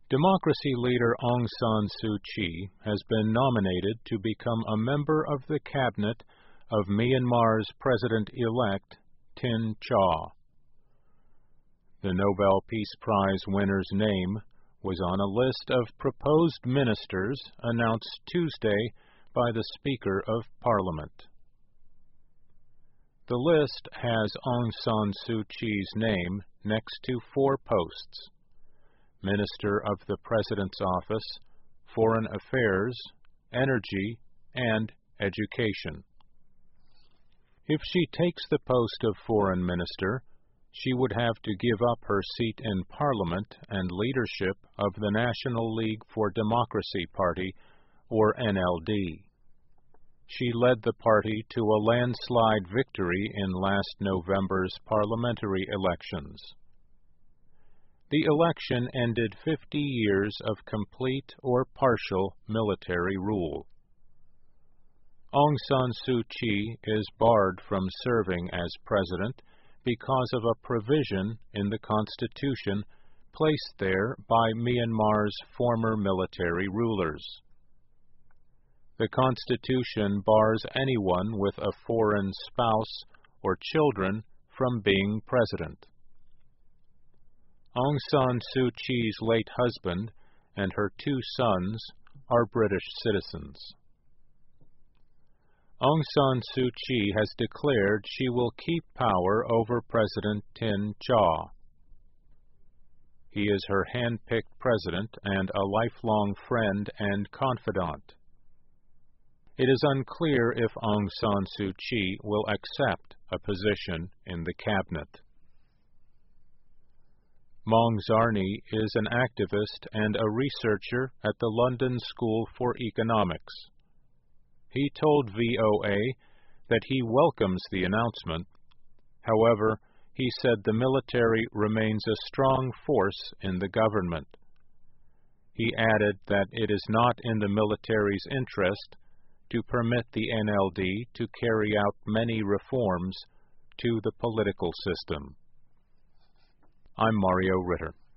Democracy leader Aung San Suu Kyi has been nominated to become a member of the cabinet of Myanmar's president-elect Tin Chaw. The Nobel Peace Prize winner's name was on a list of proposed ministers announced Tuesday by the Speaker of Parliament. The list has Aung San Suu Kyi's name next to 4 posts: Minister of the President's Office, Foreign Affairs, Energy, and Education. If she takes the post of Foreign Minister, she would have to give up her seat in Parliament and leadership of the National League for Democracy Party, or NLD. She led the party to a landslide victory in last November's parliamentary elections. The election ended 50 years of complete or partial military rule. Aung San Suu Kyi is barred from serving as president because of a provision in the Constitution placed there by Myanmar's former military rulers. The Constitution bars anyone with a foreign spouse or children from being president. Aung San Suu Kyi's late husband and her 2 sons are British citizens. Aung San Suu Kyi has declared she will keep power over President Tin Chaw. He is her hand-picked president and a lifelong friend and confidant. It is unclear if Aung San Suu Kyi will accept a position in the cabinet. Maung Zarni is an activist and a researcher at the London School for Economics. He told VOA that he welcomes the announcement. However, he said the military remains a strong force in the government. He added that it is not in the military's interest to permit the NLD to carry out many reforms to the political system. I'm Mario Ritter.